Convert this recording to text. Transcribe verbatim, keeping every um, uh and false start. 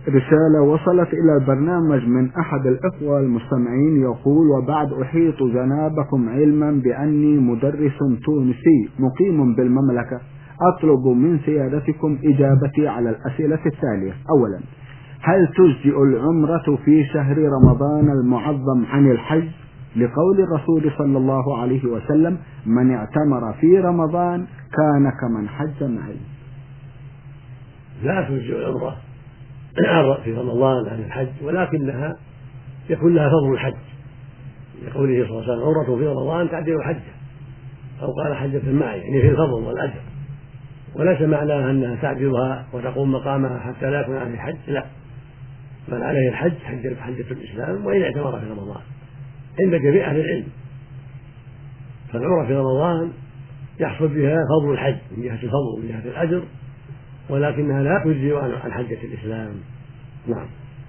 رسالة وصلت إلى البرنامج من أحد الإخوة المستمعين يقول: وبعد أحيط جنابكم علما بأني مدرس تونسي مقيم بالمملكة، أطلب من سيادتكم إجابتي على الأسئلة التالية. أولا، هل تجزئ العمرة في شهر رمضان المعظم عن الحج؟ لقول الرسول صلى الله عليه وسلم: من اعتمر في رمضان كان كمن حج معي. لا تجزئ العمرة في رمضان عن الحج، ولكنها يكون لها فضل الحج، لقوله صلى الله عليه وسلم: عمرة في رمضان تعدل حجة، أو قال حجة معي، يعني في الفضل والأجر. وليس معناها أنها تعدلها وتقوم مقامها حتى لا يكون عليه الحج، لا، بل عليه الحج حجة حجة الإسلام وإن اعتمر في رمضان عند جميع أهل العلم. فالعمرة في رمضان يحصل بها فضل الحج من جهة الفضل ومن جهة الأجر، ولكنها لا تجزي عن حجة الإسلام. نعم.